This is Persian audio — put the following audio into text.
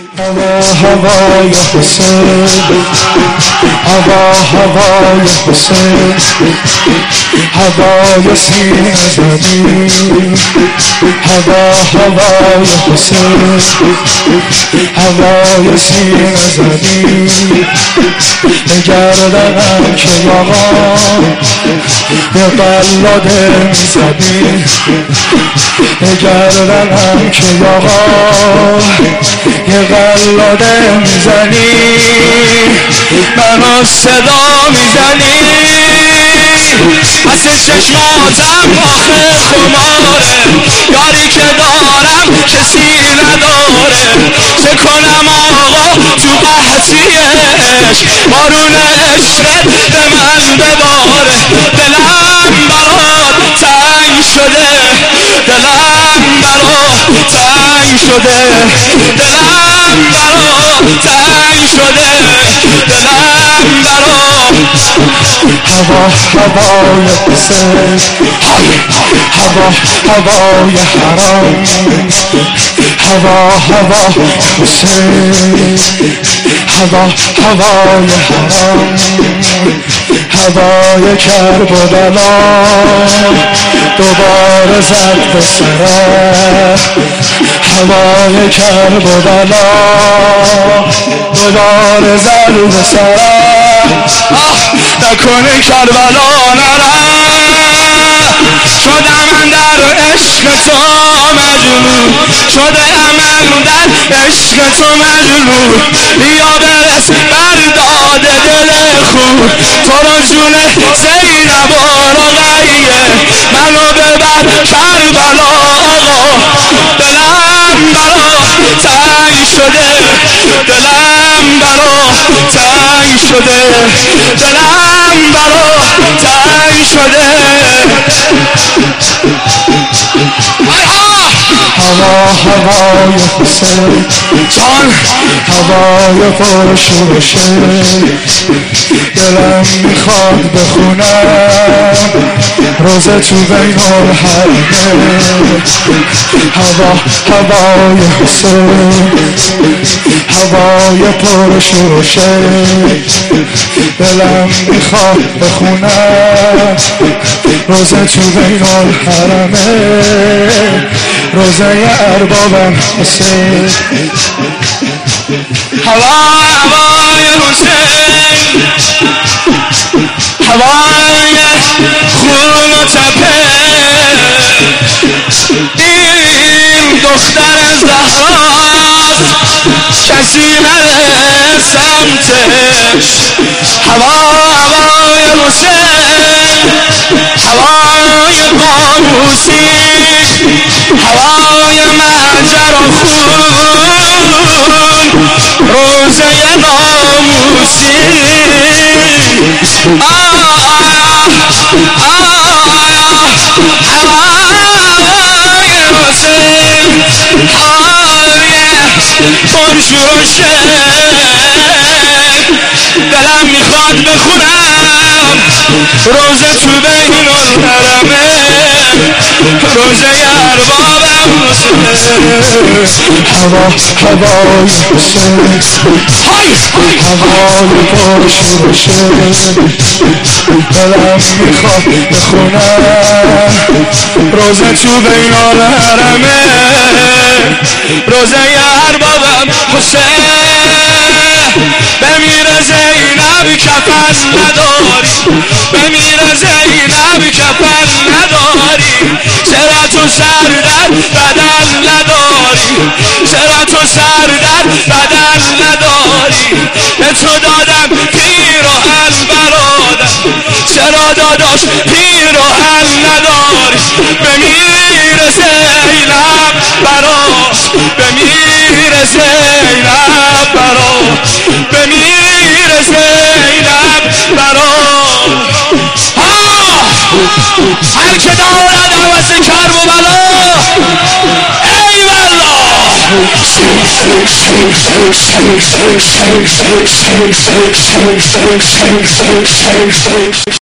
هوای حسین، هوای حسین، هوای سینه زمین، هوای حسین، هوای سینه زمین. بگردنم که آقا به قلاده میزدی، بگردنم که آقا یه قلاده میزنی، منو صدا میزنی. پس چشماتم آخه خماره، یاری که دارم کسی نداره. چه کنم آقا تو قحطیش، بارون عشقت به من بباره. دلم برات تنگ شده، دلم برات تنگ شده، دلم برات تنگ شده، دلم برات. هوای حسین، هوای حرام، هوای حسین، هوای حرام، هوای کربلا دوباره زد به سرم، هوای کربلا دوباره زد به سرم. نکنه کربلا نرم، شدم اندر عشق تو مجنون، شدم اندر عشق تو مجنون. بیا برس برداد دل خود، تو رو جون زینب و رقیه، منو ببر کربلا آقا. دلم برا تنگ شده، دلم برا تنگ شده، دلم برا تنگ شده. هوای حسین جان، هوای پرشورشه، دلم میخواد بخونم روزه تو بین الحرمه. هوای حسین، هوای پرشورشه، دلم میخواد بخونم روزه تو بین الحرمه. روزه اربابم حسین، هوای حسین، هوای خون و تپه. این دختر زهراست کسی نره سمتش. هوای حسین، هوای قاموسی، هوای منجر و خون، روزه ناموسی. هوای حسین، هوای پرشورشه، دلم میخواد بخونم روزه تو بین الحرمه. روزه اربابم حسین، هوای حسین، هوای پرشورشه، دلم میخواد بخونم روزه تو بین الحرمه. روزه اربابم حسین، بمیره زینب کفن نداری، بمیره زینب کفن نداری. چرا تو سر در بدن نداری، چرا تو سر در بدن نداری. به تو دادم پیر و حل برادر، چرا داداش پیر و حل نداری. بمیره زینب برات، بمیره زینب برات، بمیره زینب برات. هر که دارد عوض کرب و بلا، ای والله.